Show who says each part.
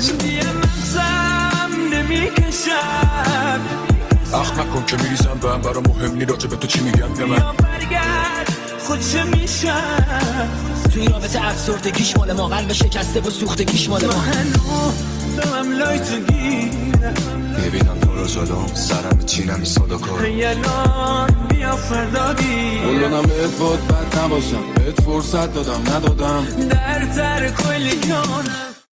Speaker 1: دیگه مغزم نمیکشم
Speaker 2: اخ نکن که میریزم به هم برا مهم نی راجع به تو چی میگم به من
Speaker 1: یا برگرد خود چه میشم
Speaker 3: توی رابطه افسردگیش مال ما قلب شکسته و سوختگیش مال ما
Speaker 1: هنو دارم لایتو گیرم
Speaker 2: میبینم تو رو جلوم سرم چینم صدا کار
Speaker 1: الان بیا فردا گیر
Speaker 4: قولونم بهت بود بد نباشم بهت فرصت دادم ندادم
Speaker 1: در کل جانم